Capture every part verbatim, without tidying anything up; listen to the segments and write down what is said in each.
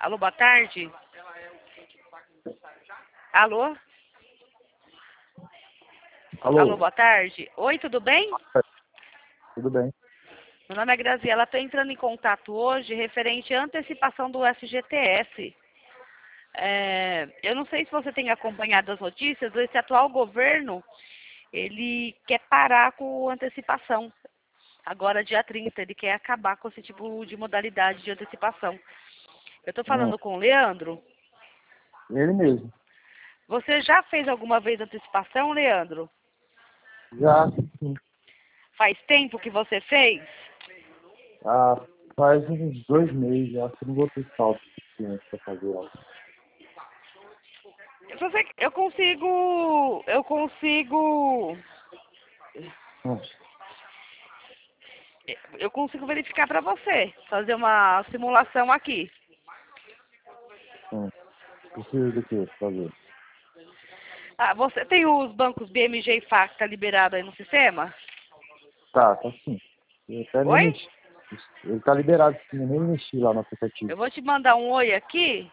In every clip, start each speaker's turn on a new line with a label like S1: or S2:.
S1: Alô, boa tarde. Alô?
S2: Alô?
S1: Alô, boa tarde. Oi, tudo bem?
S2: Tudo bem?
S1: Meu nome é Graziela, estou entrando em contato hoje referente à antecipação do F G T S. É, eu não sei se você tem acompanhado as notícias, esse atual governo, ele quer parar com a antecipação. Agora, dia trinta, ele quer acabar com esse tipo de modalidade de antecipação. Eu estou
S2: Hum,
S1: falando com o Leandro.
S2: ele mesmo.
S1: Você já fez alguma vez antecipação, Leandro?
S2: Já, sim.
S1: Faz tempo que você fez?
S2: Ah, faz uns dois meses, já que eu não vou ter salto suficiente para fazer ela.
S1: Você, eu consigo, eu consigo,
S2: Hum,
S1: eu consigo verificar para você, fazer uma simulação aqui.
S2: hum. Precisa do que fazer?
S1: Ah, você tem os bancos B M G e F A C tá liberado aí no sistema?
S2: Tá, tá sim. Eu até nem
S1: Oi?
S2: mexi. Ele tá liberado sim, eu nem mexi lá no aplicativo.
S1: Eu vou te mandar um oi aqui.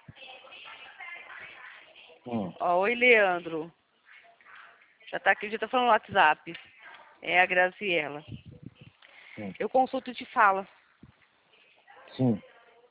S2: Hum,
S1: Ó, oi, Leandro. Já tá aqui, já tá falando no WhatsApp. É a Graziela.
S2: hum.
S1: Eu consulto e te falo.
S2: Sim,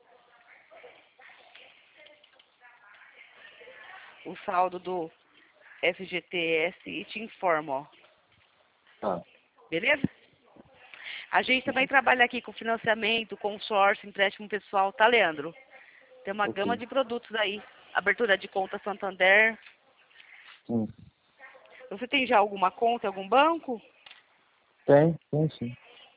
S1: O saldo do F G T S e te informo, ó.
S2: tá.
S1: Beleza? A gente também trabalha aqui com financiamento, consórcio, empréstimo pessoal, tá, Leandro? Tem uma gama
S2: Ok.
S1: de produtos aí. Abertura de conta Santander.
S2: Sim.
S1: Você tem já alguma conta em algum banco?
S2: Tem, tem sim.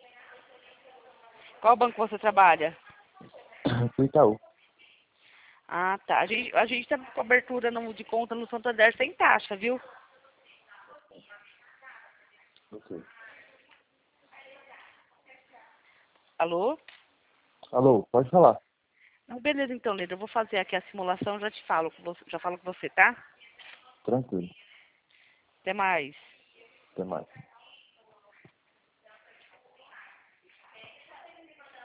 S1: Qual banco você trabalha?
S2: Pro Itaú.
S1: Ah, tá. A gente, a gente tá com abertura no- de conta no Santander sem taxa, viu?
S2: Ok.
S1: Alô?
S2: Alô, pode falar.
S1: Não, beleza então, Leandro. Eu vou fazer aqui a simulação, já te falo, com você- já falo com você, tá?
S2: Tranquilo.
S1: Até mais.
S2: Até mais.